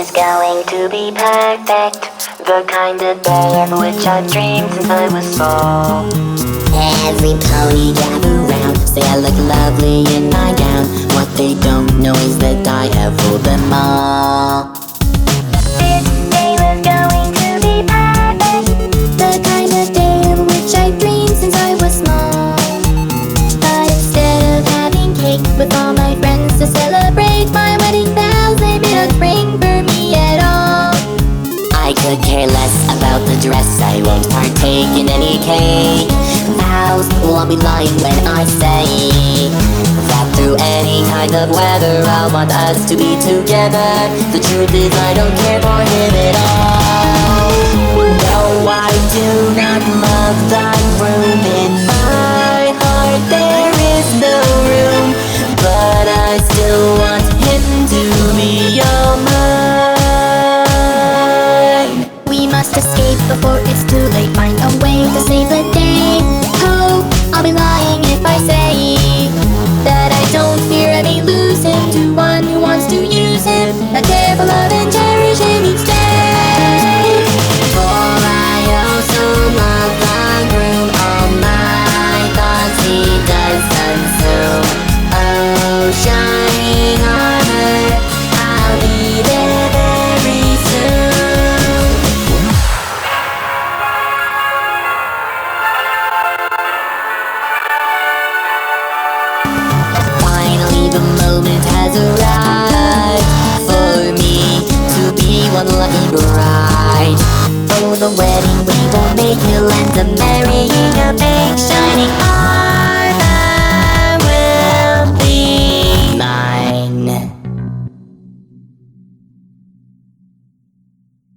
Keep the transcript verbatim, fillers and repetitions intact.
is going to be perfect, the kind of day of which I've dreamed since I was small. Every pony gather round, say I look lovely in my gown. What they don't know is that I have ruled them all. This day was going to be perfect, The kind of day of which I dreamed since I was small. But instead of having cake with all my friends to celebrate my wedding vows, they didn't bring for me at all. I could care less about the dress, I won't partake in any cake. Vows, well, I'll be lying when I say that through any kind of weather I want us to be together. The truth is I don't care for him at all. No, I do not love that room in my heart. There is no room, but I still want him to be all mine. We must escape before it's too late. Find a way to save the day. Oh, I'll be lying if I say that I don't fear I may lose him to one who wants to use him, not care for love and cherish him each day. For I also love the groom, all my thoughts he does consume. Oh, shining armor, I'll be there very soon. Finally the moment has arrived for me to be one lucky bride. Oh, the wedding we will make, we'll end up marrying a big shining